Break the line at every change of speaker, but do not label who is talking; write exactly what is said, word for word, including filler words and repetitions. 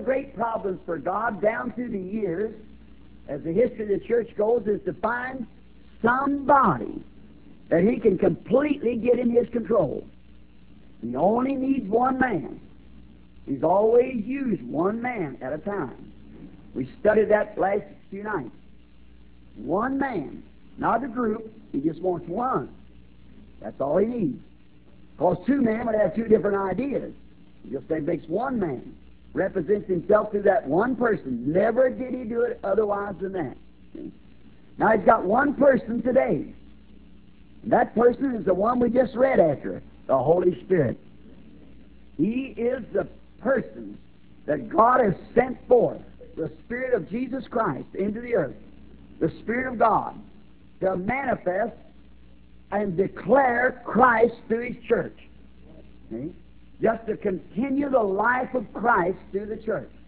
great problems for God down through the years, as the history of the church goes, is to find somebody that He can completely get in His control. He only needs one man. He's always used one man at a time. We studied that last few nights. One man, not a group. He just wants one. That's all He needs. Because two men would have two different ideas. He just makes one man. Represents Himself through that one person. Never did He do it otherwise than that. See? Now He's got one person today. That person is the one we just read after, the Holy Spirit. He is the person that God has sent forth, the Spirit of Jesus Christ, into the earth, the Spirit of God, to manifest and declare Christ through His church. See? Just to continue the life of Christ through the church.